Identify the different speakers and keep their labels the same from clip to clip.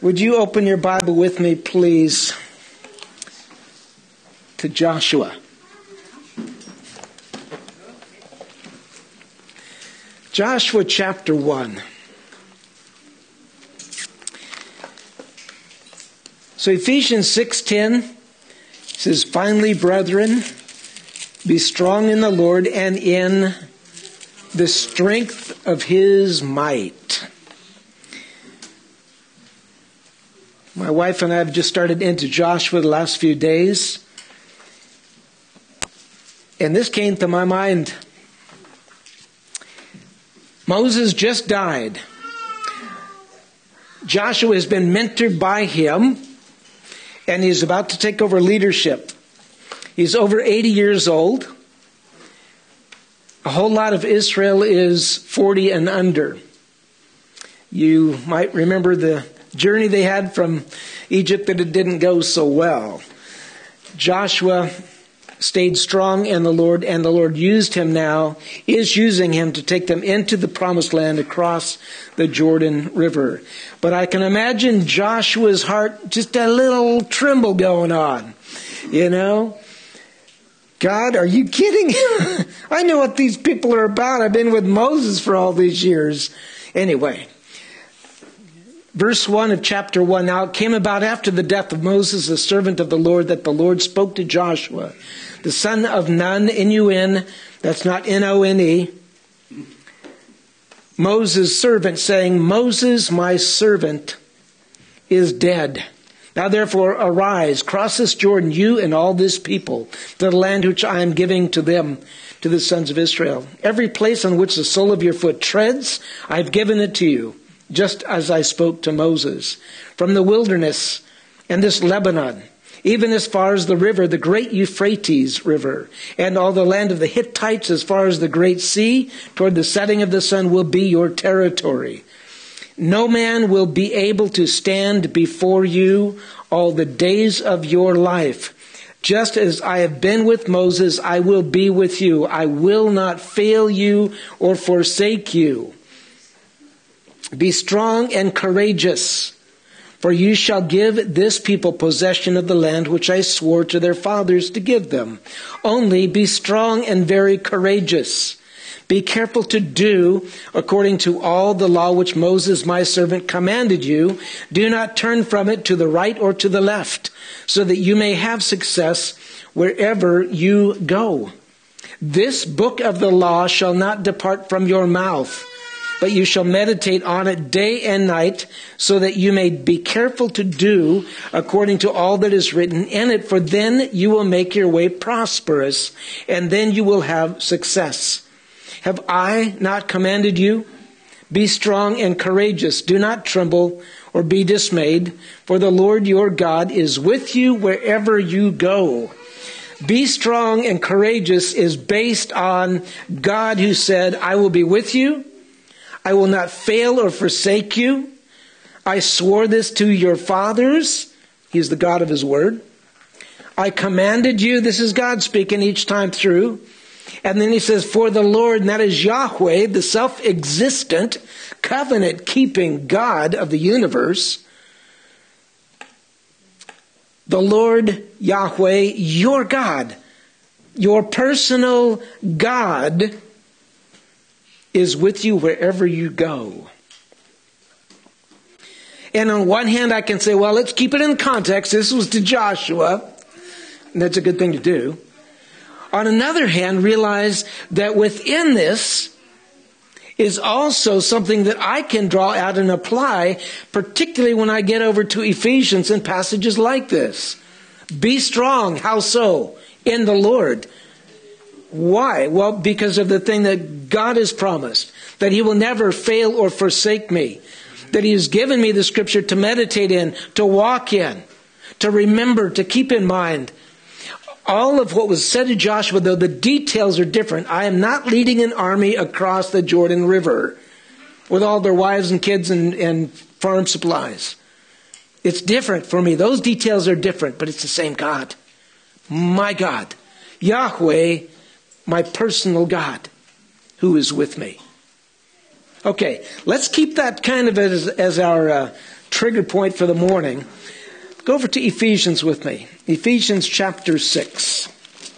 Speaker 1: Would you open your Bible with me, please, to Joshua? Joshua chapter 1. So Ephesians 6:10 says, "Finally, brethren, be strong in the Lord and in the strength of His might." My wife and I have just started into Joshua the last few days. And this came to my mind. Moses just died. Joshua has been mentored by him, and he's about to take over leadership. He's over 80 years old. A whole lot of Israel is 40 and under. You might remember the journey they had from Egypt, that it didn't go so well. Joshua stayed strong in the Lord, and the Lord used him now, is using him to take them into the promised land across the Jordan River. But I can imagine Joshua's heart, just a little tremble going on. You know? God, are you kidding? I know what these people are about. I've been with Moses for all these years. Anyway, verse 1 of chapter 1. "Now it came about after the death of Moses, the servant of the Lord, that the Lord spoke to Joshua, the son of Nun, N-U-N, that's not N-O-N-E, Moses' servant, saying, Moses, my servant, is dead. Now therefore arise, cross this Jordan, you and all this people, to the land which I am giving to them, to the sons of Israel. Every place on which the sole of your foot treads, I have given it to you, just as I spoke to Moses. From the wilderness and this Lebanon, even as far as the river, the great Euphrates River, and all the land of the Hittites as far as the great sea, toward the setting of the sun, will be your territory. No man will be able to stand before you all the days of your life. Just as I have been with Moses, I will be with you. I will not fail you or forsake you. Be strong and courageous, for you shall give this people possession of the land which I swore to their fathers to give them. Only be strong and very courageous. Be careful to do according to all the law which Moses my servant commanded you. Do not turn from it to the right or to the left, so that you may have success wherever you go. This book of the law shall not depart from your mouth, but you shall meditate on it day and night, so that you may be careful to do according to all that is written in it, for then you will make your way prosperous, and then you will have success. Have I not commanded you? Be strong and courageous. Do not tremble or be dismayed, for the Lord your God is with you wherever you go. Be strong and courageous is based on God, who said, I will be with you. I will not fail or forsake you. I swore this to your fathers. He's the God of his word. I commanded you. This is God speaking each time through. And then he says, for the Lord, and that is Yahweh, the self-existent, covenant-keeping God of the universe. The Lord Yahweh, your God, your personal God, is with you wherever you go. And on one hand, I can say, well, let's keep it in context. This was to Joshua, and that's a good thing to do. On another hand, realize that within this is also something that I can draw out and apply, particularly when I get over to Ephesians and passages like this. Be strong. How so? In the Lord. Why? Well, because of the thing that God has promised, that he will never fail or forsake me, that he has given me the scripture to meditate in, to walk in, to remember, to keep in mind. All of what was said to Joshua, though the details are different. I am not leading an army across the Jordan River with all their wives and kids and farm supplies. It's different for me. Those details are different, but it's the same God. My God. Yahweh, my personal God, who is with me. Okay, let's keep that kind of as our trigger point for the morning. Go over to Ephesians with me. Ephesians chapter 6.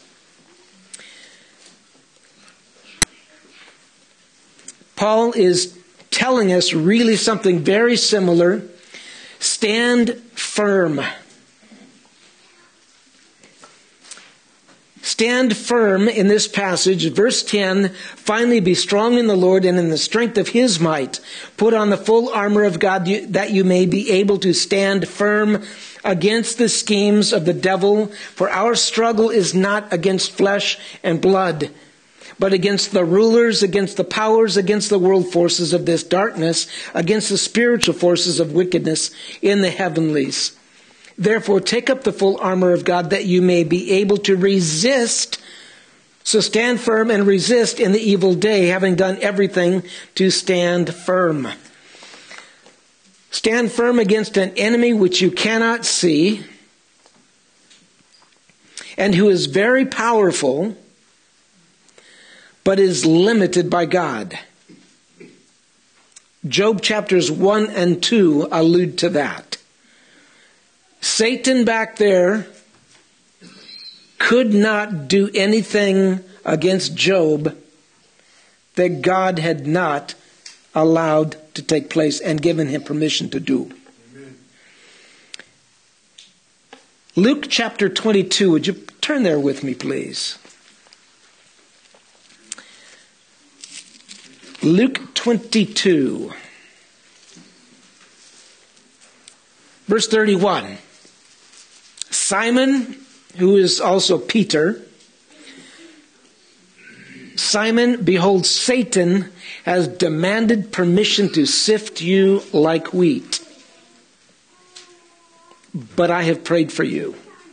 Speaker 1: Paul is telling us really something very similar. Stand firm. Stand firm in this passage. Verse 10, finally be strong in the Lord and in the strength of his might. Put on the full armor of God that you may be able to stand firm against the schemes of the devil. For our struggle is not against flesh and blood, but against the rulers, against the powers, against the world forces of this darkness, against the spiritual forces of wickedness in the heavenlies. Therefore, take up the full armor of God that you may be able to resist. So stand firm and resist in the evil day, having done everything to stand firm. Stand firm against an enemy which you cannot see, and who is very powerful, but is limited by God. Job chapters 1 and 2 allude to that. Satan back there could not do anything against Job that God had not allowed to take place and given him permission to do. Amen. Luke chapter 22, would you turn there with me, please? Luke 22, verse 31. Simon, who is also Peter, Simon, behold, Satan has demanded permission to sift you like wheat. But I have prayed for you.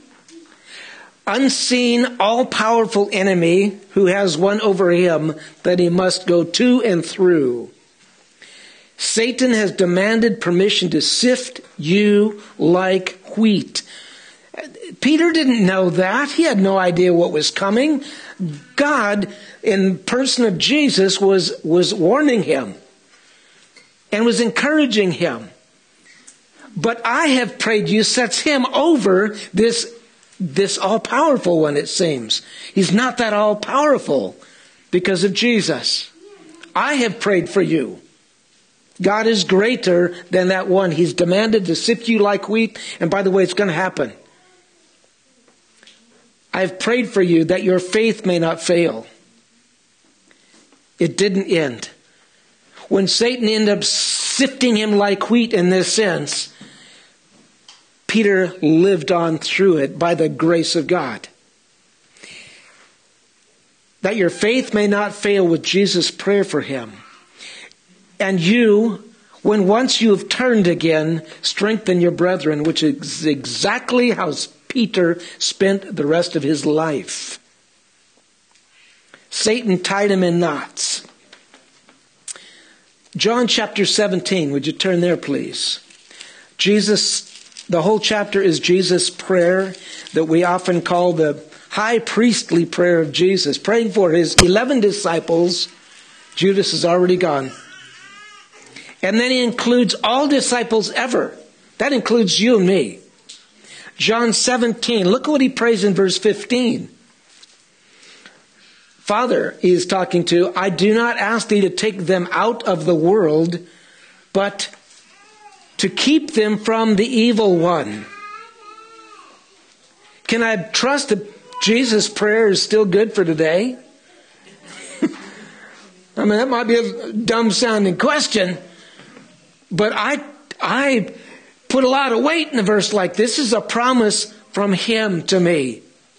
Speaker 1: Unseen, all-powerful enemy who has one over him that he must go to and through. Satan has demanded permission to sift you like wheat. Peter didn't know that. He had no idea what was coming. God, in person of Jesus, was warning him and was encouraging him. But I have prayed you sets him over this all-powerful one, it seems. He's not that all-powerful because of Jesus. I have prayed for you. God is greater than that one. He's demanded to sift you like wheat. And by the way, it's going to happen. I've prayed for you that your faith may not fail. It didn't end. When Satan ended up sifting him like wheat in this sense, Peter lived on through it by the grace of God. That your faith may not fail with Jesus' prayer for him. And you, when once you have turned again, strengthen your brethren, which is exactly how Peter spent the rest of his life. Satan tied him in knots. John chapter 17, would you turn there, please? Jesus, the whole chapter is Jesus' prayer that we often call the high priestly prayer of Jesus, praying for his 11 disciples. Judas is already gone. And then he includes all disciples ever. That includes you and me. John 17, look at what he prays in verse 15. Father, he is talking to, I do not ask thee to take them out of the world, but to keep them from the evil one. Can I trust that Jesus' prayer is still good for today? I mean, that might be a dumb sounding question, but I put a lot of weight in a verse like this. This is a promise from him to me.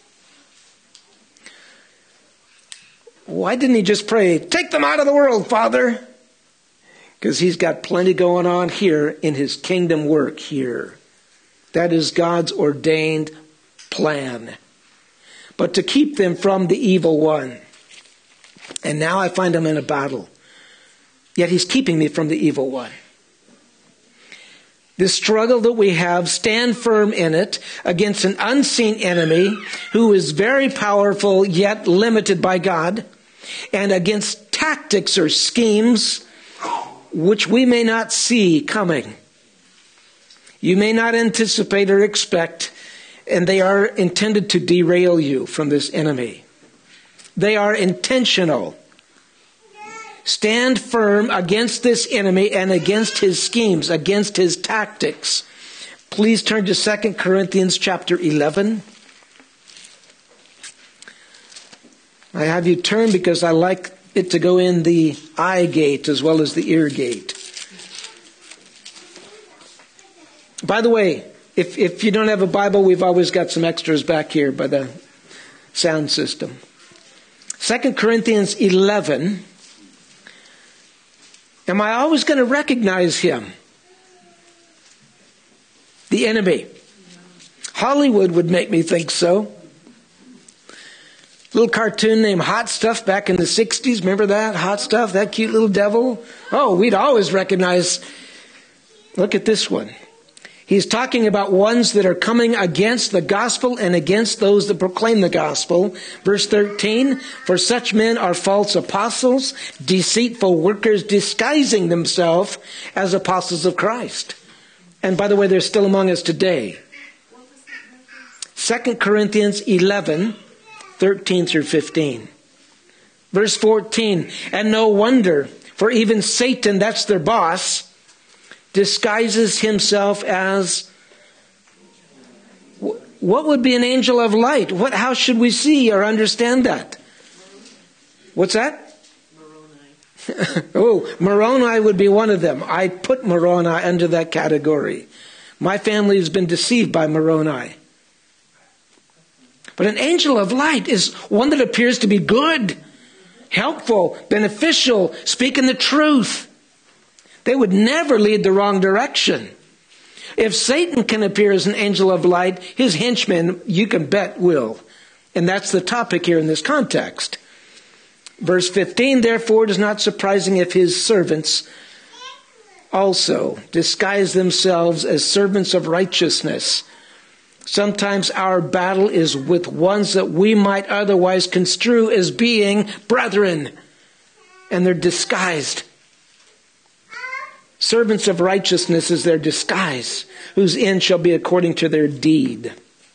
Speaker 1: Why didn't he just pray, take them out of the world, Father? Because he's got plenty going on here in his kingdom work here. That is God's ordained plan. But to keep them from the evil one. And now I find him in a battle. Yet he's keeping me from the evil one. This struggle that we have, stand firm in it against an unseen enemy who is very powerful yet limited by God, and against tactics or schemes which we may not see coming. you may not anticipate or expect, and they are intended to derail you from this enemy. They are intentional. Stand firm against this enemy and against his schemes, against his tactics. Please turn to 2 Corinthians chapter 11. I have you turn because I like it to go in the eye gate as well as the ear gate. By the way, if you don't have a Bible, we've always got some extras back here by the sound system. 2 Corinthians 11. Am I always going to recognize him? The enemy. Hollywood would make me think so. Little cartoon named Hot Stuff back in the 60s. Remember that? Hot Stuff, that cute little devil. Oh, we'd always recognize. Look at this one. He's talking about ones that are coming against the gospel and against those that proclaim the gospel. Verse 13, for such men are false apostles, deceitful workers, disguising themselves as apostles of Christ. And by the way, they're still among us today. 2 Corinthians 11, 13 through 15. Verse 14, and no wonder, for even Satan, that's their boss, disguises himself as, what would be an angel of light? How should we see or understand that? What's that? Moroni. Oh, Moroni would be one of them. I put Moroni under that category. My family has been deceived by Moroni. But an angel of light is one that appears to be good, helpful, beneficial, speaking the truth. They would never lead the wrong direction. If Satan can appear as an angel of light, his henchmen, you can bet, will. And that's the topic here in this context. Verse 15, therefore it is not surprising if his servants also disguise themselves as servants of righteousness. Sometimes our battle is with ones that we might otherwise construe as being brethren. And they're disguised. Servants of righteousness is their disguise, whose end shall be according to their deed.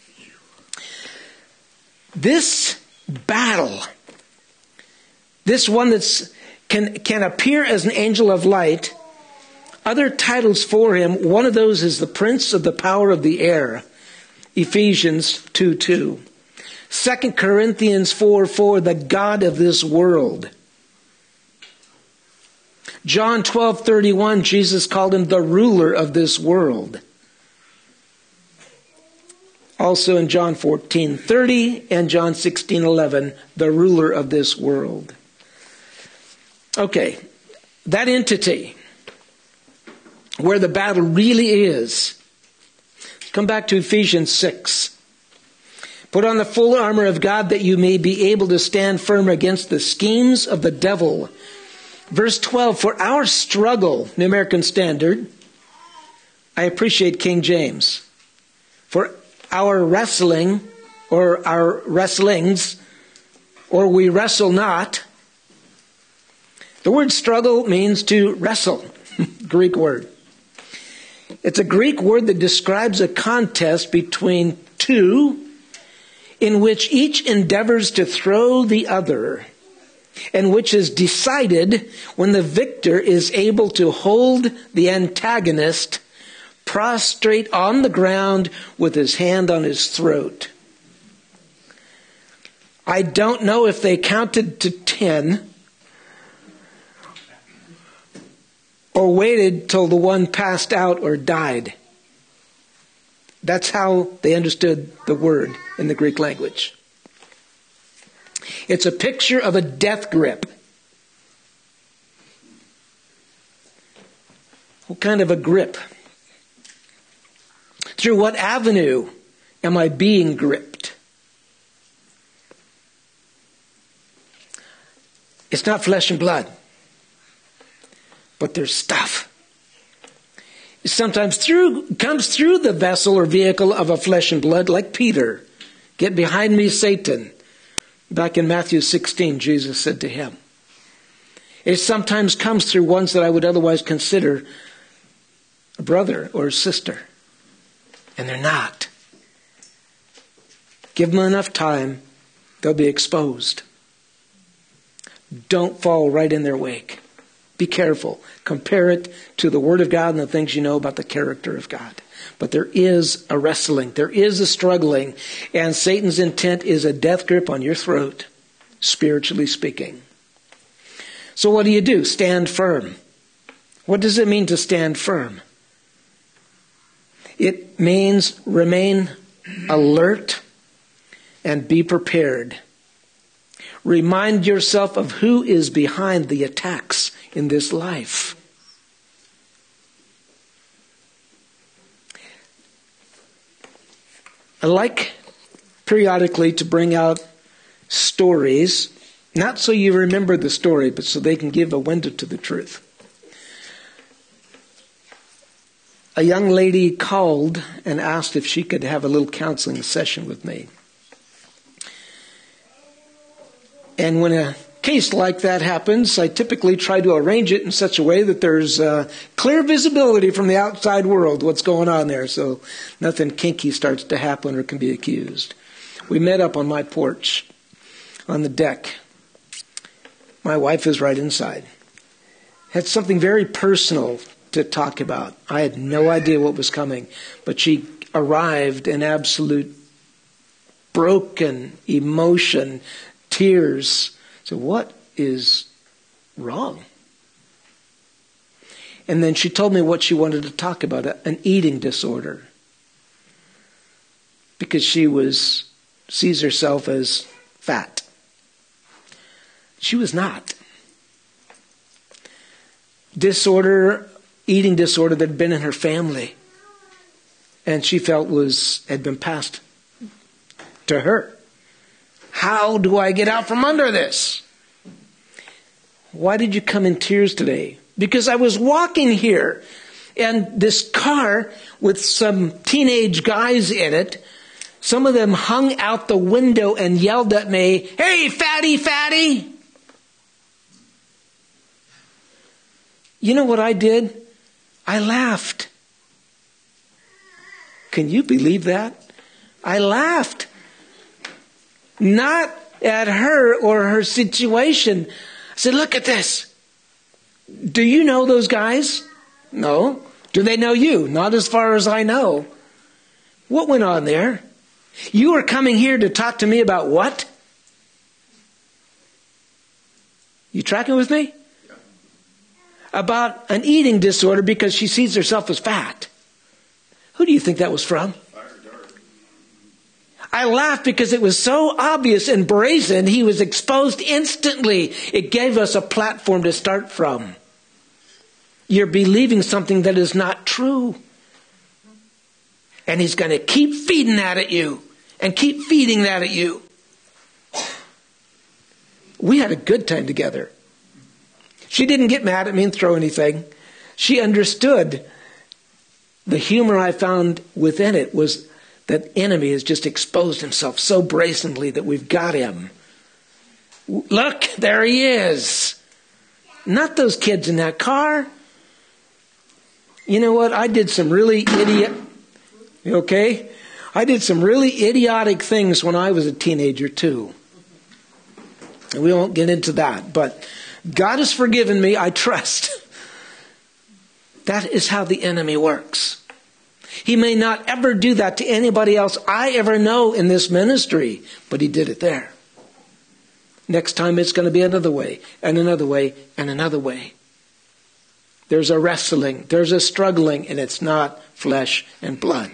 Speaker 1: This battle, this one that can appear as an angel of light, other titles for him, one of those is the prince of the power of the air, Ephesians 2:2. 2 Corinthians 4:4, the God of this world. John 12:31, Jesus called him the ruler of this world. Also in John 14:30 and John 16:11, the ruler of this world. Okay, that entity, where the battle really is. Come back to Ephesians 6. Put on the full armor of God that you may be able to stand firm against the schemes of the devil. Verse 12, for our struggle, New American Standard, I appreciate King James. For our wrestling, or our wrestlings, or we wrestle not. The word struggle means to wrestle, Greek word. It's a Greek word that describes a contest between two in which each endeavors to throw the other, and which is decided when the victor is able to hold the antagonist prostrate on the ground with his hand on his throat. I don't know if they counted to 10 or waited till the one passed out or died. That's how they understood the word in the Greek language. It's a picture of a death grip. What kind of a grip? Through what avenue am I being gripped? It's not flesh and blood, but there's stuff. It sometimes comes through the vessel or vehicle of a flesh and blood, like Peter. Get behind me, Satan. Back in Matthew 16, Jesus said to him. It sometimes comes through ones that I would otherwise consider a brother or a sister. And they're not. Give them enough time, they'll be exposed. Don't fall right in their wake. Be careful. Compare it to the Word of God and the things you know about the character of God. But there is a wrestling. There is a struggling. And Satan's intent is a death grip on your throat, spiritually speaking. So what do? Stand firm. What does it mean to stand firm? It means remain alert and be prepared. Remind yourself of who is behind the attacks in this life. I like periodically to bring out stories, not so you remember the story, but so they can give a window to the truth. A young lady called and asked if she could have a little counseling session with me. And when a case like that happens, I typically try to arrange it in such a way that there's clear visibility from the outside world what's going on there, so nothing kinky starts to happen or can be accused. We met up on my porch on the deck. My wife is right inside. Had something very personal to talk about. I had no idea what was coming, but she arrived in absolute broken emotion, tears. So what is wrong? And then she told me what she wanted to talk about, an eating disorder. Because she sees herself as fat. She was not. Eating disorder that had been in her family. And she felt had been passed to her. How do I get out from under this? Why did you come in tears today? Because I was walking here and this car with some teenage guys in it, some of them hung out the window and yelled at me, "Hey, fatty, fatty!" You know what I did? I laughed. Can you believe that? I laughed. Not at her or her situation. I said, "Look at this. Do you know those guys?" "No." "Do they know you?" "Not as far as I know." What went on there? You are coming here to talk to me about what? You tracking with me? Yeah. About an eating disorder because she sees herself as fat. Who do you think that was from? I laughed because it was so obvious and brazen. He was exposed instantly. It gave us a platform to start from. You're believing something that is not true. And he's going to keep feeding that at you. And keep feeding that at you. We had a good time together. She didn't get mad at me and throw anything. She understood. The humor I found within it was that enemy has just exposed himself so brazenly that we've got him. Look, there he is. Not those kids in that car. You know what? I did some really I did some really idiotic things when I was a teenager too. And we won't get into that. But God has forgiven me, I trust. That is how the enemy works. He may not ever do that to anybody else I ever know in this ministry, but he did it there. Next time it's going to be another way, and another way, and another way. There's a wrestling, there's a struggling, and it's not flesh and blood.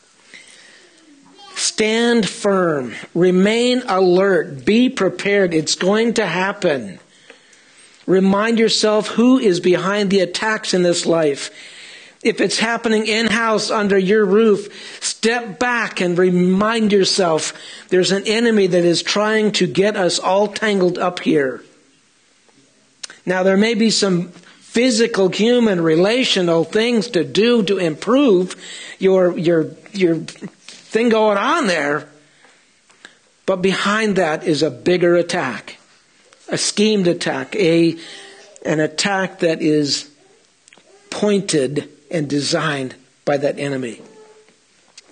Speaker 1: Stand firm, remain alert, be prepared. It's going to happen. Remind yourself who is behind the attacks in this life. If it's happening in-house under your roof, step back and remind yourself there's an enemy that is trying to get us all tangled up here. Now, there may be some physical, human, relational things to do to improve your thing going on there. But behind that is a bigger attack, a schemed attack, an attack that is pointed and designed by that enemy.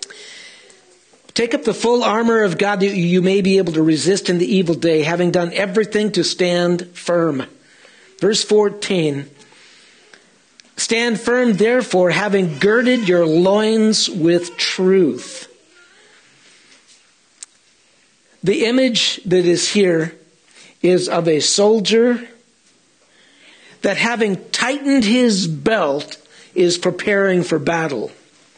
Speaker 1: Take up the full armor of God that you may be able to resist in the evil day, having done everything to stand firm. Verse 14. Stand firm, therefore, having girded your loins with truth. The image that is here is of a soldier that, having tightened his belt, is preparing for battle.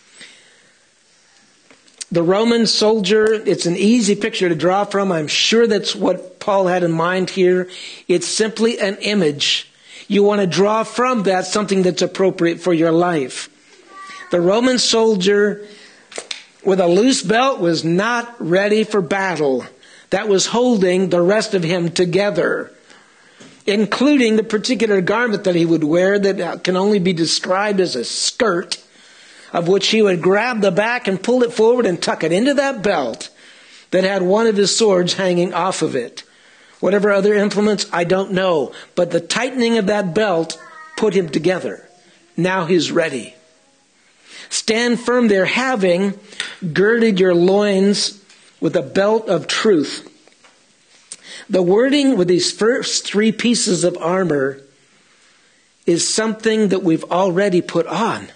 Speaker 1: The Roman soldier, it's an easy picture to draw from. I'm sure that's what Paul had in mind here. It's simply an image. You want to draw from that something that's appropriate for your life. The Roman soldier with a loose belt was not ready for battle. That was holding the rest of him together, including the particular garment that he would wear that can only be described as a skirt, of which he would grab the back and pull it forward and tuck it into that belt that had one of his swords hanging off of it. Whatever other implements, I don't know. But the tightening of that belt put him together. Now he's ready. Stand firm there, having girded your loins with a belt of truth. The wording with these first three pieces of armor is something that we've already put on.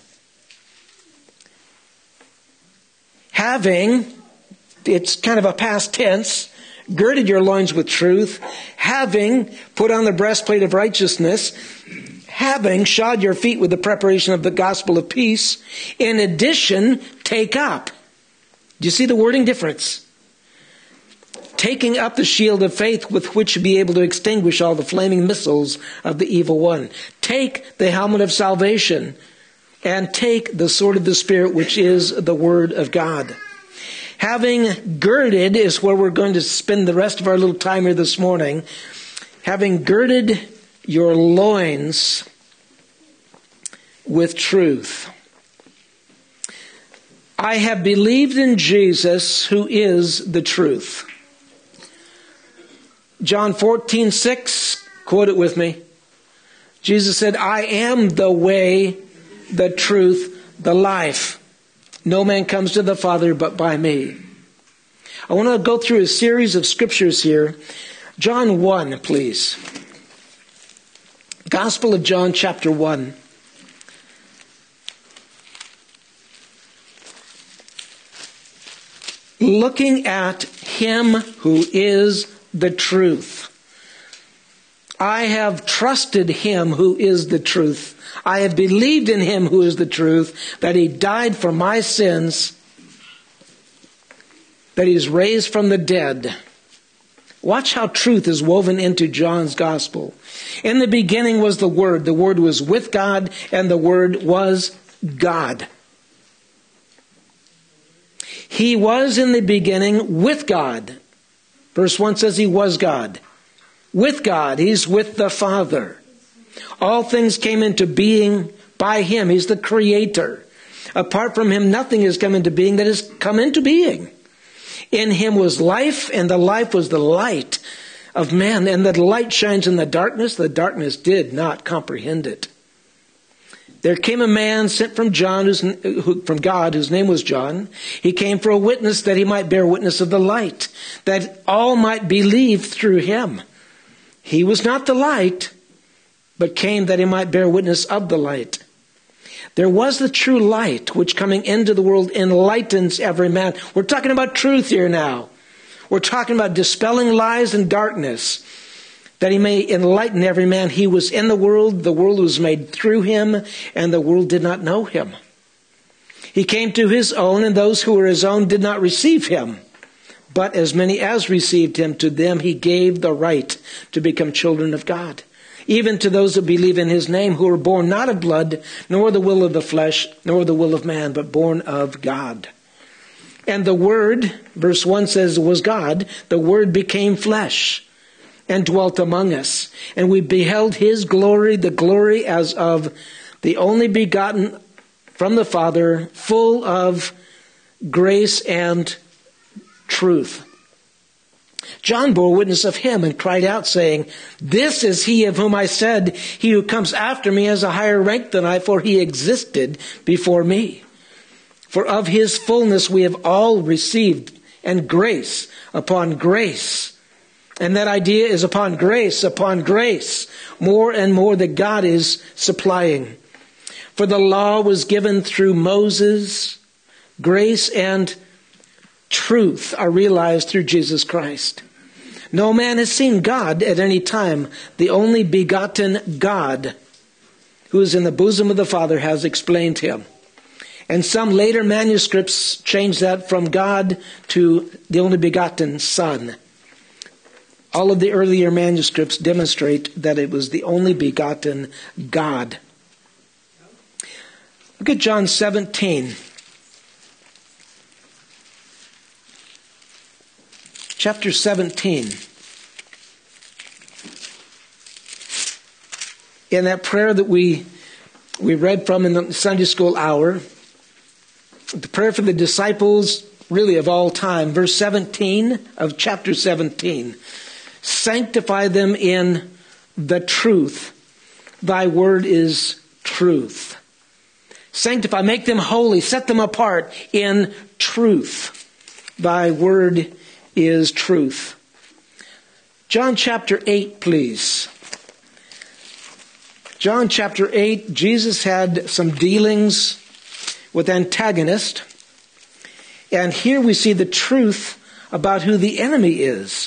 Speaker 1: Having, it's kind of a past tense, girded your loins with truth, having put on the breastplate of righteousness, having shod your feet with the preparation of the gospel of peace, in addition, take up. Do you see the wording difference? Taking up the shield of faith with which you'll be able to extinguish all the flaming missiles of the evil one. Take the helmet of salvation. And take the sword of the Spirit, which is the Word of God. Having girded is where we're going to spend the rest of our little time here this morning. Having girded your loins with truth. I have believed in Jesus, who is the truth. John 14:6, quote it with me. Jesus said, I am the way, the truth, the life. No man comes to the Father but by me. I want to go through a series of scriptures here. John 1, please. Gospel of John, chapter 1. Looking at him who is the truth. I have trusted him who is the truth. I have believed in him who is the truth, that he died for my sins, that he's raised from the dead. Watch how truth is woven into John's gospel. In the beginning was the Word. The Word was with God, and the Word was God. He was in the beginning with God. Verse 1 says he was God. With God, he's with the Father. All things came into being by him. He's the creator. Apart from him, nothing has come into being that has come into being. In him was life, and the life was the light of man. And the light shines in the darkness did not comprehend it. There came a man sent from from God, whose name was John. He came for a witness, that he might bear witness of the light, that all might believe through him. He was not the light, but came that he might bear witness of the light. There was the true light, which coming into the world enlightens every man. We're talking about truth here now. We're talking about dispelling lies and darkness, that he may enlighten every man. He was in the world was made through him, and the world did not know him. He came to his own, and those who were his own did not receive him. But as many as received him, to them he gave the right to become children of God. Even to those that believe in his name, who were born not of blood, nor the will of the flesh, nor the will of man, but born of God. And the Word, verse 1 says, was God. The Word became flesh and dwelt among us. And we beheld his glory, the glory as of the only begotten from the Father, full of grace and truth. John bore witness of him and cried out, saying, this is he of whom I said, he who comes after me has a higher rank than I, for he existed before me. For of his fullness we have all received, and grace upon grace. And that idea is upon grace, more and more that God is supplying. For the law was given through Moses. Grace and truth are realized through Jesus Christ. No man has seen God at any time. The only begotten God, who is in the bosom of the Father, has explained him. And some later manuscripts change that from God to the only begotten Son. All of the earlier manuscripts demonstrate that it was the only begotten God. Look at John 17. Chapter 17. In that prayer that we read from in the Sunday school hour, the prayer for the disciples, really of all time, verse 17 of chapter 17. Sanctify them in the truth. Thy word is truth. Sanctify, make them holy, set them apart in truth. Thy word is truth. John chapter 8, please. John chapter 8, Jesus had some dealings with antagonists. And here we see the truth about who the enemy is.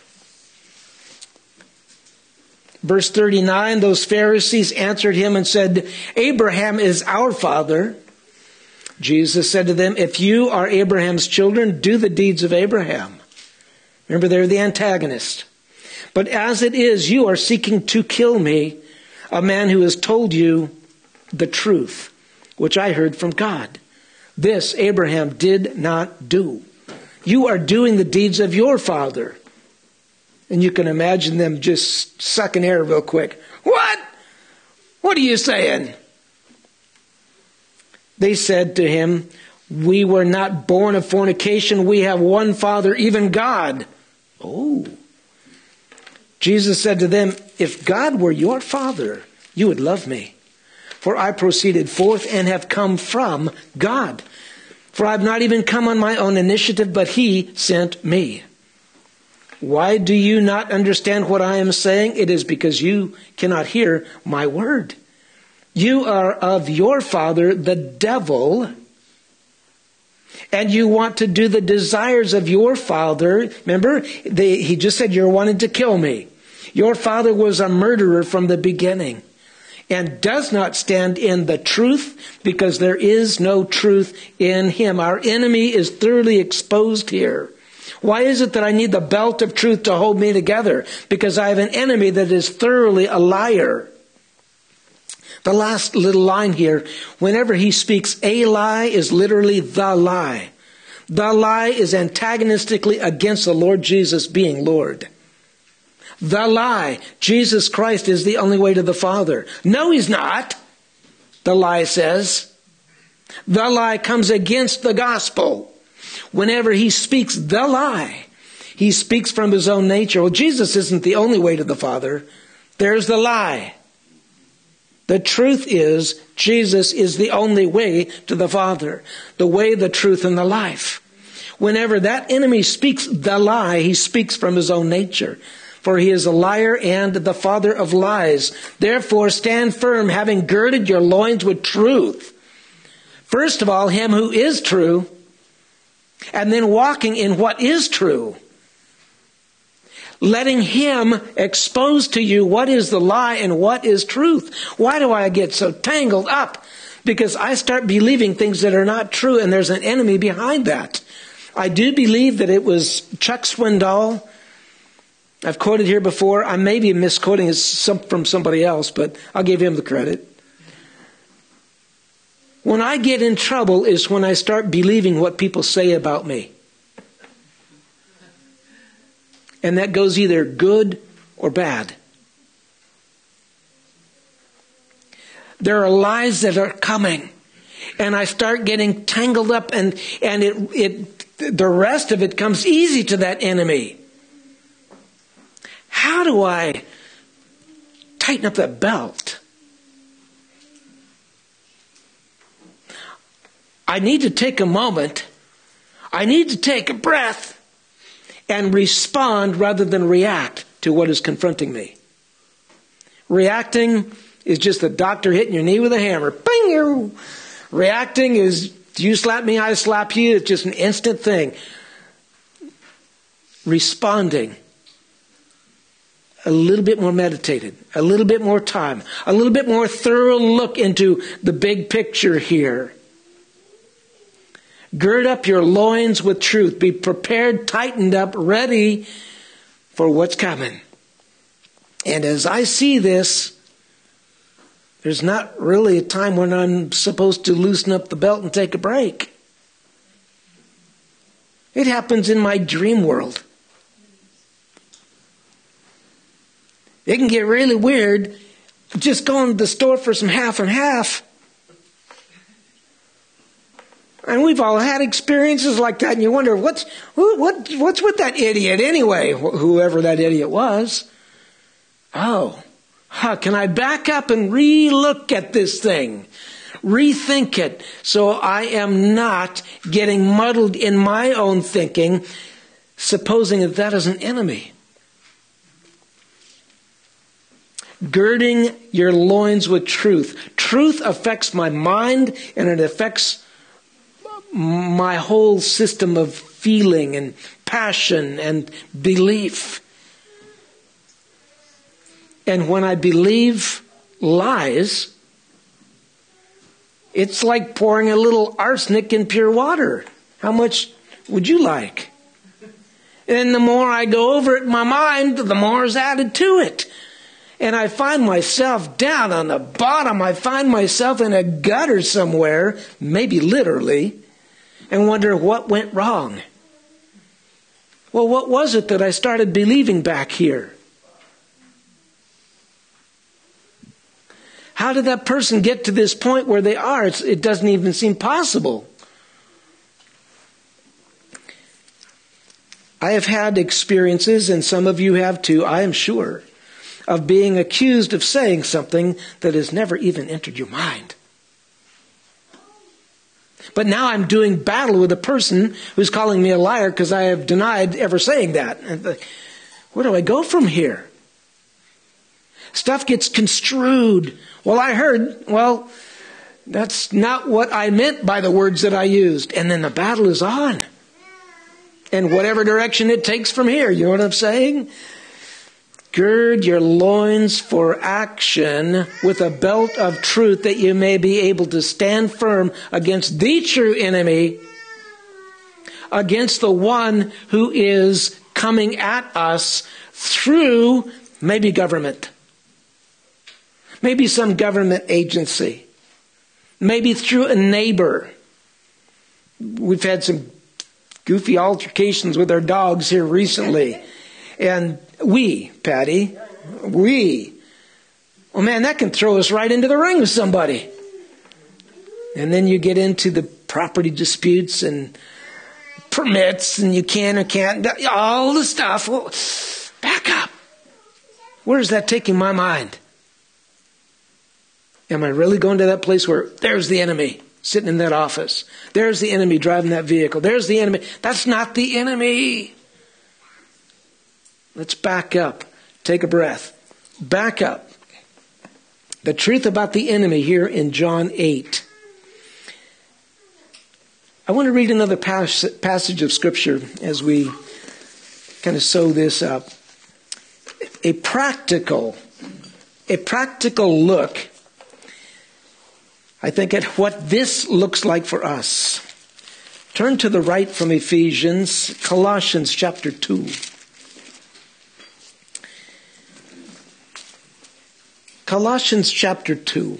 Speaker 1: Verse 39, those Pharisees answered him and said, Abraham is our father. Jesus said to them, if you are Abraham's children, do the deeds of Abraham. Remember, they're the antagonist. But as it is, you are seeking to kill me, a man who has told you the truth, which I heard from God. This Abraham did not do. You are doing the deeds of your father. And you can imagine them just sucking air real quick. What? What are you saying? They said to him, we were not born of fornication. We have one Father, even God. Oh. Jesus said to them, if God were your Father, you would love me. For I proceeded forth and have come from God. For I have not even come on my own initiative, but he sent me. Why do you not understand what I am saying? It is because you cannot hear my word. You are of your father, the devil, and you want to do the desires of your father. Remember, he just said you're wanting to kill me. Your father was a murderer from the beginning and does not stand in the truth because there is no truth in him. Our enemy is thoroughly exposed here. Why is it that I need the belt of truth to hold me together? Because I have an enemy that is thoroughly a liar. The last little line here, whenever he speaks a lie, is literally the lie. The lie is antagonistically against the Lord Jesus being Lord. The lie, Jesus Christ is the only way to the Father. No, he's not, the lie says. The lie comes against the gospel. Whenever he speaks the lie, he speaks from his own nature. Well, Jesus isn't the only way to the Father. There's the lie. The truth is, Jesus is the only way to the Father. The way, the truth, and the life. Whenever that enemy speaks the lie, he speaks from his own nature. For he is a liar and the father of lies. Therefore, stand firm, having girded your loins with truth. First of all, him who is true, and then walking in what is true. Letting him expose to you what is the lie and what is truth. Why do I get so tangled up? Because I start believing things that are not true, and there's an enemy behind that. I do believe that it was Chuck Swindoll. I've quoted here before. I may be misquoting it from somebody else, but I'll give him the credit. When I get in trouble is when I start believing what people say about me. And that goes either good or bad. There are lies that are coming. And I start getting tangled up, and the rest of it comes easy to that enemy. How do I tighten up that belt? I need to take a moment. I need to take a breath and respond rather than react to what is confronting me. Reacting is just the doctor hitting your knee with a hammer. Bing! Reacting is, you slap me, I slap you. It's just an instant thing. Responding, a little bit more meditated, a little bit more time, a little bit more thorough look into the big picture here. Gird up your loins with truth. Be prepared, tightened up, ready for what's coming. And as I see this, there's not really a time when I'm supposed to loosen up the belt and take a break. It happens in my dream world. It can get really weird just going to the store for some half and half. And we've all had experiences like that, and you wonder, what's with that idiot anyway, whoever that idiot was? Can I back up and re-look at this thing? Rethink it so I am not getting muddled in my own thinking, supposing that that is an enemy. Girding your loins with truth. Truth affects my mind, and it affects my whole system of feeling and passion and belief. And when I believe lies, it's like pouring a little arsenic in pure water. How much would you like? And the more I go over it in my mind, the more is added to it. And I find myself down on the bottom. I find myself in a gutter somewhere, maybe literally, and wonder what went wrong. Well, what was it that I started believing back here? How did that person get to this point where they are? It doesn't even seem possible. I have had experiences, and some of you have too, I am sure, of being accused of saying something that has never even entered your mind. But now I'm doing battle with a person who's calling me a liar because I have denied ever saying that. And where do I go from here? Stuff gets construed. Well, I heard, that's not what I meant by the words that I used. And then the battle is on. And whatever direction it takes from here, you know what I'm saying? Gird your loins for action with a belt of truth, that you may be able to stand firm against the true enemy, against the one who is coming at us through maybe government, maybe some government agency, maybe through a neighbor. We've had some goofy altercations with our dogs here recently. And Patty, well, man, that can throw us right into the ring with somebody. And then you get into the property disputes and permits, and you can or can't, all the stuff. Well, back up. Where is that taking my mind? Am I really going to that place where there's the enemy sitting in that office? There's the enemy driving that vehicle. There's the enemy. That's not the enemy. Let's back up. Take a breath. Back up. The truth about the enemy here in John 8. I want to read another passage of Scripture as we kind of sew this up. A practical look, I think, at what this looks like for us. Turn to the right from Ephesians, Colossians chapter 2. Colossians chapter 2.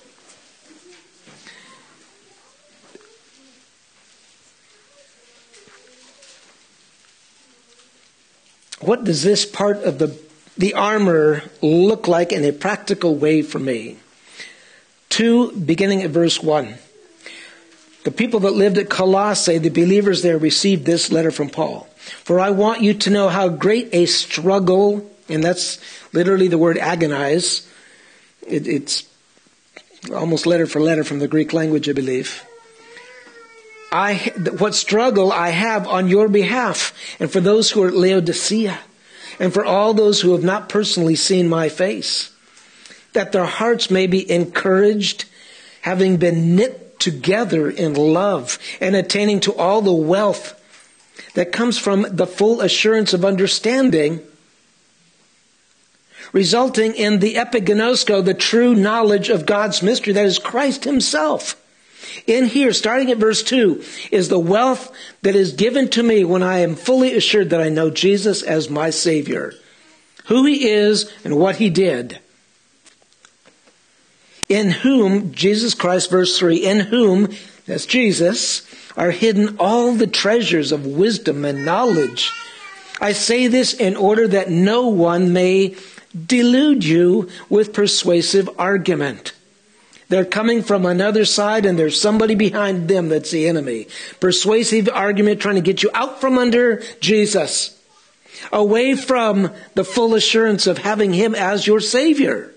Speaker 1: What does this part of the armor look like in a practical way for me? 2, beginning at verse 1. The people that lived at Colossae, the believers there, received this letter from Paul. For I want you to know how great a struggle, and that's literally the word agonize. It's almost letter for letter from the Greek language, I believe. what struggle I have on your behalf, and for those who are at Laodicea, and for all those who have not personally seen my face, that their hearts may be encouraged, having been knit together in love, and attaining to all the wealth that comes from the full assurance of understanding, resulting in the epigenosko, the true knowledge of God's mystery, that is Christ himself. In here, starting at verse 2, is the wealth that is given to me when I am fully assured that I know Jesus as my Savior, who he is and what he did. In whom, Jesus Christ, verse 3, in whom, that's Jesus, are hidden all the treasures of wisdom and knowledge. I say this in order that no one may delude you with persuasive argument. They're coming from another side, and there's somebody behind them that's the enemy. Persuasive argument trying to get you out from under Jesus, away from the full assurance of having him as your Savior.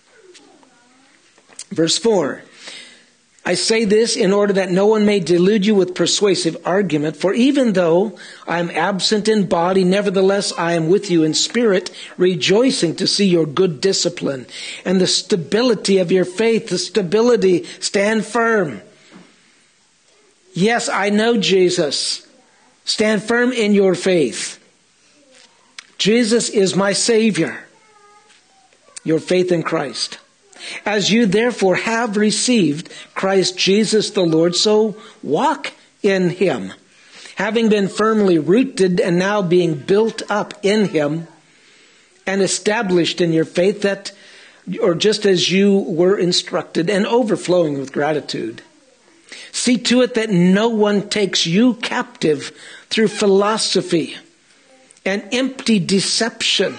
Speaker 1: Verse 4, I say this in order that no one may delude you with persuasive argument, for even though I am absent in body, nevertheless I am with you in spirit, rejoicing to see your good discipline and the stability of your faith. The stability, stand firm. Yes, I know Jesus. Stand firm in your faith. Jesus is my Savior. Your faith in Christ. As you therefore have received Christ Jesus the Lord, so walk in him, having been firmly rooted and now being built up in him and established in your faith, that, or just as you were instructed, and overflowing with gratitude. See to it that no one takes you captive through philosophy and empty deception.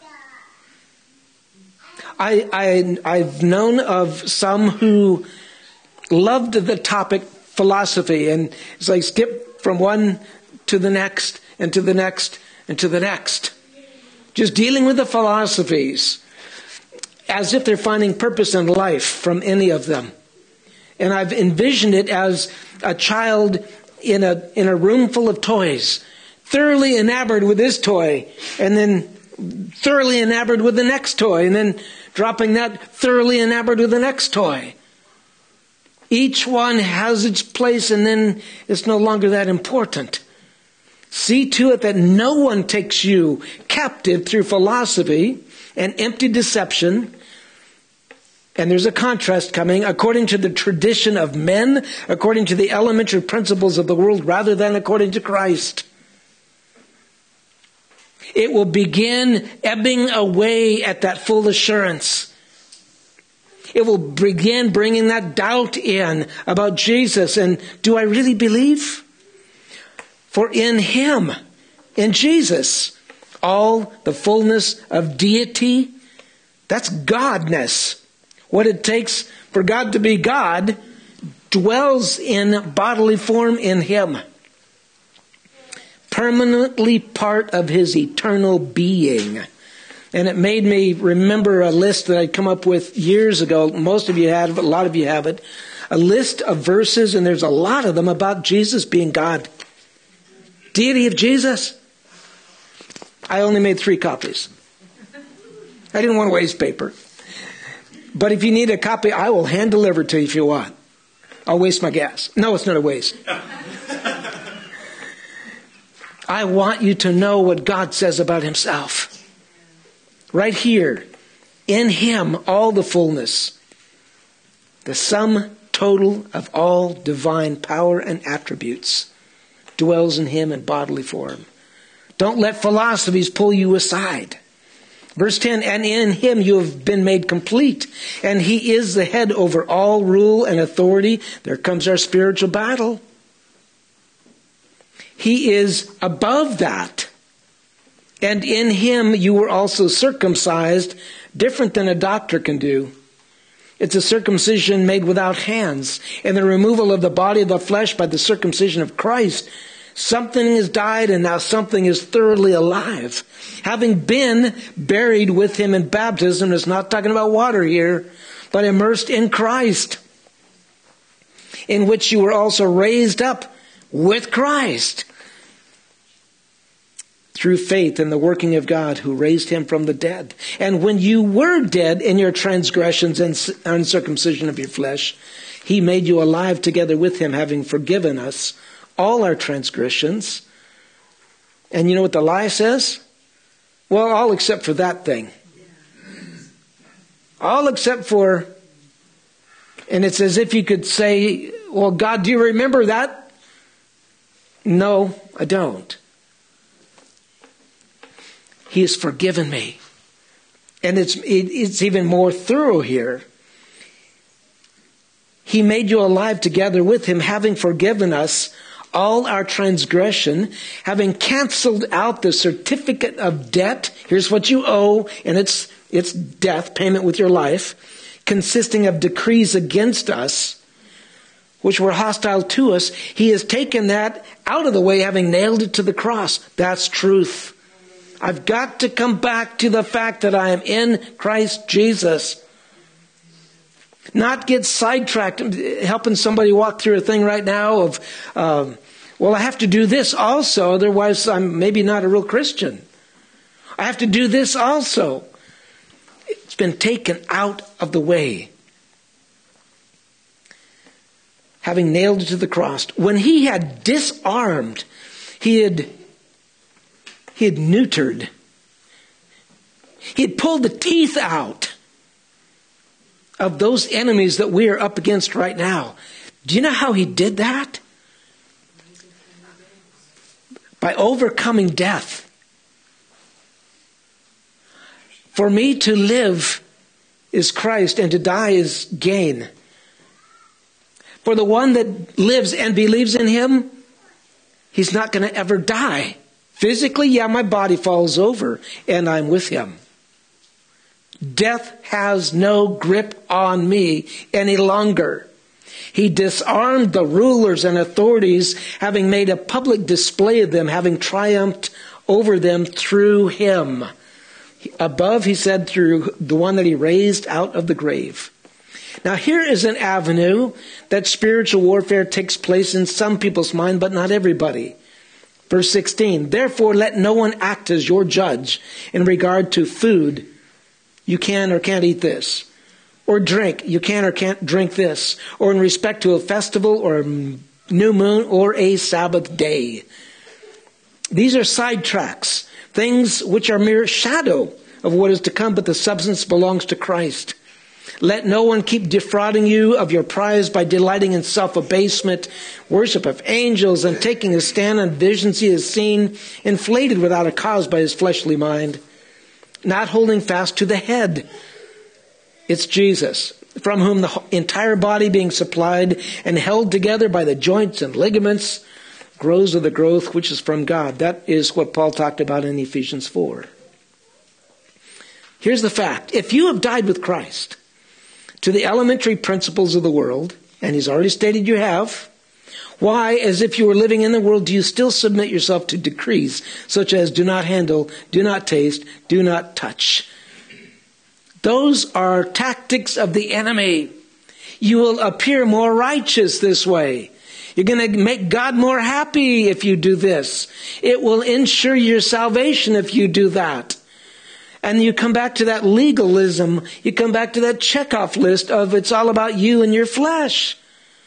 Speaker 1: I've known of some who loved the topic philosophy, and it's like skip from one to the next and to the next and to the next. Just dealing with the philosophies as if they're finding purpose in life from any of them. And I've envisioned it as a child in a room full of toys, thoroughly enamored with this toy, and then thoroughly enamored with the next toy, and then dropping that, thoroughly enamored with the next toy. Each one has its place, and then it's no longer that important. See to it that no one takes you captive through philosophy and empty deception. And there's a contrast coming, according to the tradition of men, according to the elementary principles of the world, rather than according to Christ. It will begin ebbing away at that full assurance. It will begin bringing that doubt in about Jesus. And do I really believe? For in him, in Jesus, all the fullness of deity, that's Godness. What it takes for God to be God dwells in bodily form in him. Permanently part of his eternal being. And it made me remember a list that I'd come up with years ago. Most of you had it, a lot of you have it. A list of verses, and there's a lot of them about Jesus being God. Deity of Jesus. I only made 3 copies. I didn't want to waste paper. But if you need a copy, I will hand deliver it to you if you want. I'll waste my gas. No, it's not a waste. I want you to know what God says about himself. Right here, in him, all the fullness, the sum total of all divine power and attributes dwells in him in bodily form. Don't let philosophies pull you aside. Verse 10, and in him you have been made complete, and he is the head over all rule and authority. There comes our spiritual battle. He is above that. And in him you were also circumcised, different than a doctor can do. It's a circumcision made without hands, and the removal of the body of the flesh by the circumcision of Christ. Something has died, and now something is thoroughly alive. Having been buried with him in baptism, it's not talking about water here, but immersed in Christ, in which you were also raised up with Christ through faith in the working of God who raised him from the dead. And when you were dead in your transgressions and uncircumcision of your flesh, he made you alive together with him, having forgiven us all our transgressions. And you know what the lie says? Well, all except for that thing. All except for, and it's as if you could say, well, God, do you remember that? No, I don't. He has forgiven me. And it's even more thorough here. He made you alive together with him, having forgiven us all our transgression, having canceled out the certificate of debt. Here's what you owe, and it's death, payment with your life, consisting of decrees against us, which were hostile to us. He has taken that out of the way, having nailed it to the cross. That's truth. I've got to come back to the fact that I am in Christ Jesus. Not get sidetracked, helping somebody walk through a thing right now of, well, I have to do this also, otherwise I'm maybe not a real Christian. I have to do this also. It's been taken out of the way. Having nailed it to the cross. When he had disarmed, he had neutered. He had pulled the teeth out of those enemies that we are up against right now. Do you know how he did that? By overcoming death. For me to live is Christ, and to die is gain. For the one that lives and believes in him, he's not going to ever die. Physically, yeah, my body falls over, and I'm with him. Death has no grip on me any longer. He disarmed the rulers and authorities, having made a public display of them, having triumphed over them through him. Above, he said, through the one that he raised out of the grave. Now, here is an avenue that spiritual warfare takes place in some people's mind, but not everybody. Verse 16, therefore let no one act as your judge in regard to food. You can or can't eat this. Or drink. You can or can't drink this. Or in respect to a festival or a new moon or a Sabbath day. These are sidetracks. Things which are mere shadow of what is to come, but the substance belongs to Christ. Let no one keep defrauding you of your prize by delighting in self-abasement, worship of angels, and taking a stand on visions he has seen, inflated without a cause by his fleshly mind, not holding fast to the head. It's Jesus, from whom the entire body being supplied and held together by the joints and ligaments grows of the growth which is from God. That is what Paul talked about in Ephesians 4. Here's the fact. If you have died with Christ to the elementary principles of the world, and he's already stated you have, why, as if you were living in the world, do you still submit yourself to decrees such as do not handle, do not taste, do not touch? Those are tactics of the enemy. You will appear more righteous this way. You're going to make God more happy if you do this. It will ensure your salvation if you do that. And you come back to that legalism. You come back to that checkoff list of it's all about you and your flesh.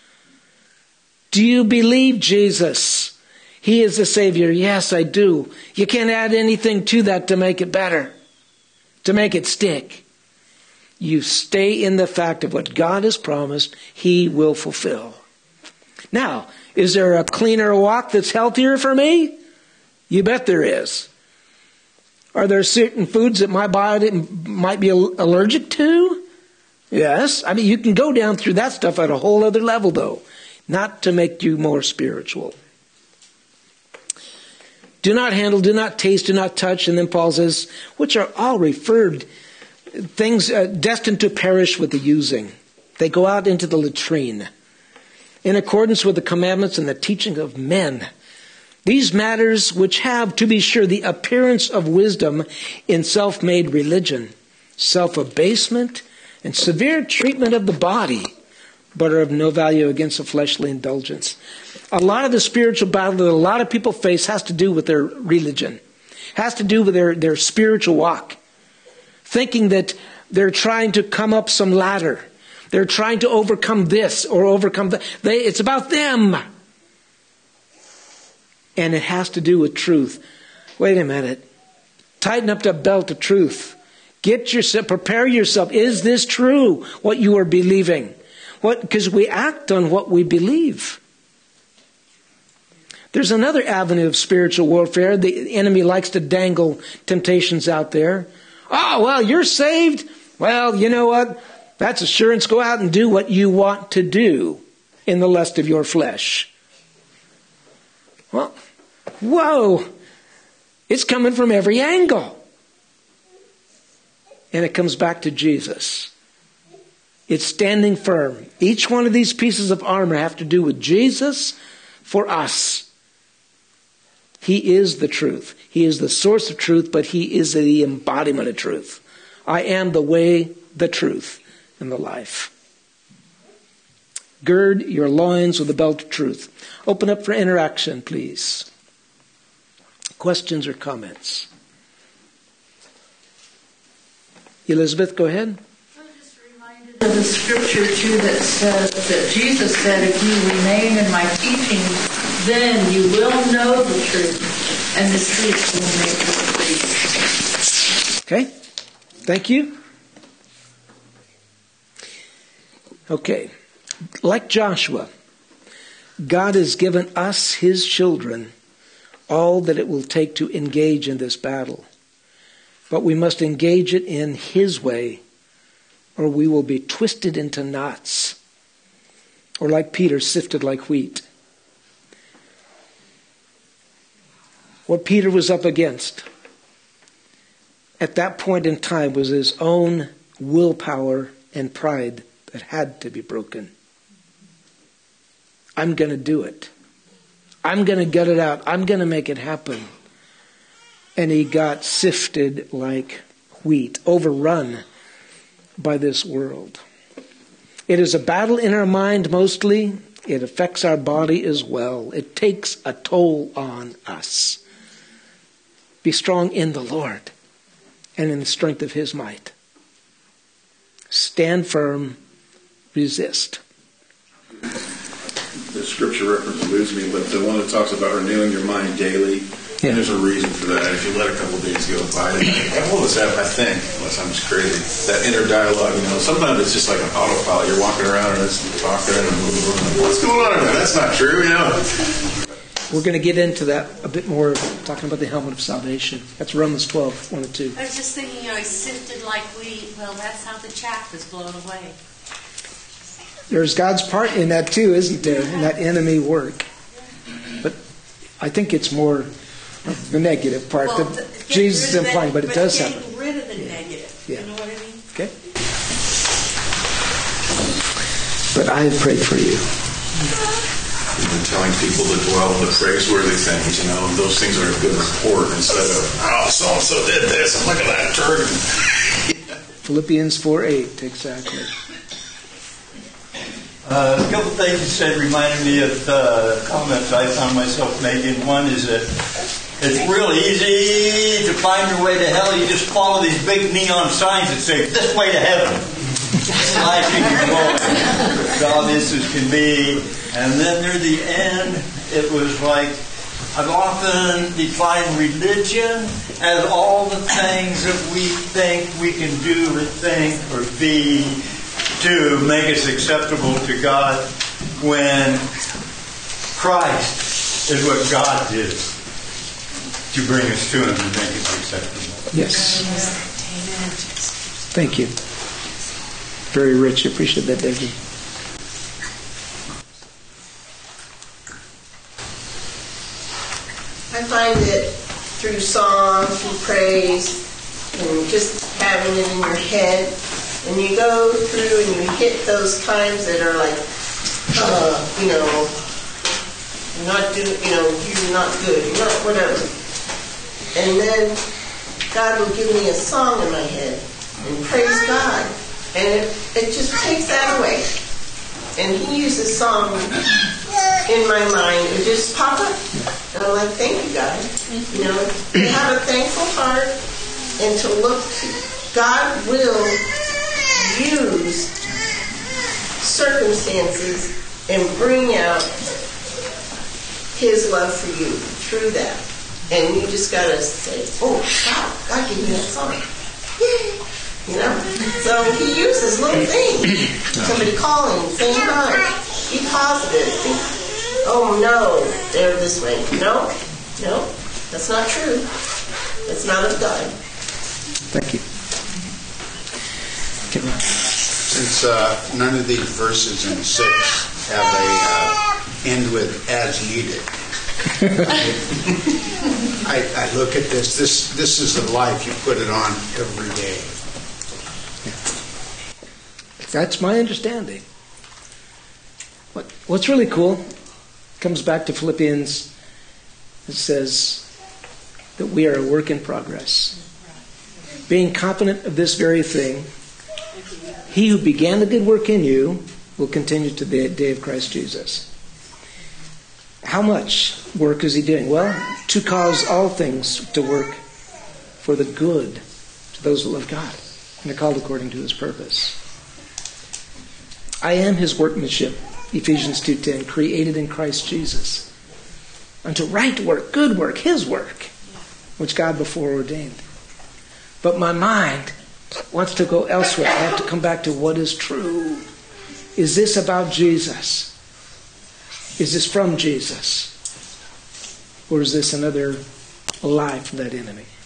Speaker 1: Do you believe Jesus? He is the Savior. Yes, I do. You can't add anything to that to make it better, to make it stick. You stay in the fact of what God has promised, he will fulfill. Now, is there a cleaner walk that's healthier for me? You bet there is. Are there certain foods that my body might be allergic to? Yes. I mean, you can go down through that stuff at a whole other level, though. Not to make you more spiritual. Do not handle, do not taste, do not touch. And then Paul says, which are all referred things destined to perish with the using. They go out into the latrine in accordance with the commandments and the teaching of men. These matters which have, to be sure, the appearance of wisdom in self-made religion, self-abasement, and severe treatment of the body, but are of no value against a fleshly indulgence. A lot of the spiritual battle that a lot of people face has to do with their religion, has to do with their spiritual walk, thinking that they're trying to come up some ladder. They're trying to overcome this or overcome that. It's about them. And it has to do with truth. Wait a minute. Tighten up the belt of truth. Prepare yourself. Is this true, what you are believing? Because we act on what we believe. There's another avenue of spiritual warfare. The enemy likes to dangle temptations out there. Oh, well, you're saved. Well, you know what? That's assurance. Go out and do what you want to do in the lust of your flesh. Well, whoa. It's coming from every angle. And it comes back to Jesus. It's standing firm. Each one of these pieces of armor have to do with Jesus for us. He is the truth. He is the source of truth, but he is the embodiment of truth. I am the way, the truth, and the life. Gird your loins with the belt of truth. Open up for interaction, please. Questions or comments? Elizabeth, go ahead.
Speaker 2: I'm just reminded of the scripture too that says that Jesus said, if you remain in my teaching, then you will know the truth, and the truth will make you free.
Speaker 1: Okay. Thank you. Okay. Like Joshua, God has given us, his children, all that it will take to engage in this battle. But we must engage it in his way, or we will be twisted into knots, or like Peter, sifted like wheat. What Peter was up against at that point in time was his own willpower and pride that had to be broken. I'm going to do it. I'm going to gut it out. I'm going to make it happen. And he got sifted like wheat, overrun by this world. It is a battle in our mind mostly. It affects our body as well. It takes a toll on us. Be strong in the Lord and in the strength of his might. Stand firm, resist.
Speaker 3: The scripture reference eludes me, but the one that talks about renewing your mind daily,
Speaker 1: yeah.
Speaker 3: There's a reason for that. If you let a couple of days go by, I've always had, I think, unless I'm just crazy, that inner dialogue, sometimes it's just like an autopilot. You're walking around and it's talking and moving. What's going on in there? That's not true,
Speaker 1: We're going to get into that a bit more, talking about the helmet of salvation. That's Romans 12, 1 and 2.
Speaker 4: I was just thinking, he's sifted like wheat. Well, that's how the chaff is blown away.
Speaker 1: There's God's part in that too, isn't there? In that enemy work. But I think it's more the negative part that Jesus is implying, but it does happen.
Speaker 4: Getting rid of the negative.
Speaker 1: Yeah.
Speaker 4: You know what I mean?
Speaker 1: Okay. But I have prayed for you.
Speaker 3: We've been telling people to dwell on the praiseworthy things, those things are a good report instead of, so-and-so did this, and look at that turd.
Speaker 1: Philippians 4:8, exactly.
Speaker 5: A couple things you said reminded me of comments I found myself making. One is that it's real easy to find your way to hell. You just follow these big neon signs that say, this way to heaven. Flashing your phone. Obvious as can be. And then near the end, it was like, I've often defined religion as all the things that we think we can do or think or be to make us acceptable to God, when Christ is what God did to bring us to Him and make us acceptable.
Speaker 1: Yes. Thank you. Very rich. Appreciate that, David.
Speaker 6: I find that through song, through praise, and just having it in your head, and you go through and you hit those times that are like, not doing, you're not good, you're not whatever. And then God will give me a song in my head and praise God, and it just takes that away. and he used a song in my mind. It just popped up. And I'm like, thank you, God. You know, to have a thankful heart and to look, God will use circumstances and bring out his love for you through that. And you just got to say, oh, wow, God gave me that song. Yay. You know? So he uses little things. Somebody calling, saying hi. Be positive. Think, oh, no, they're this way. No, that's not true. That's not of God.
Speaker 1: Thank you. Okay, Ron.
Speaker 7: Since none of these verses in 6 have a end with as needed, I look at this. This is the life. You put it on every day.
Speaker 1: That's my understanding. What's really cool comes back to Philippians. It says that we are a work in progress. Being confident of this very thing, he who began the good work in you will continue to the day of Christ Jesus. How much work is he doing? Well, to cause all things to work for the good to those who love God and are called according to his purpose. I am his workmanship, Ephesians 2:10, created in Christ Jesus unto right work, good work, his work, which God before ordained. But my mind wants to go elsewhere. I have to come back to what is true. Is this about Jesus? Is this from Jesus? Or is this another lie from that enemy?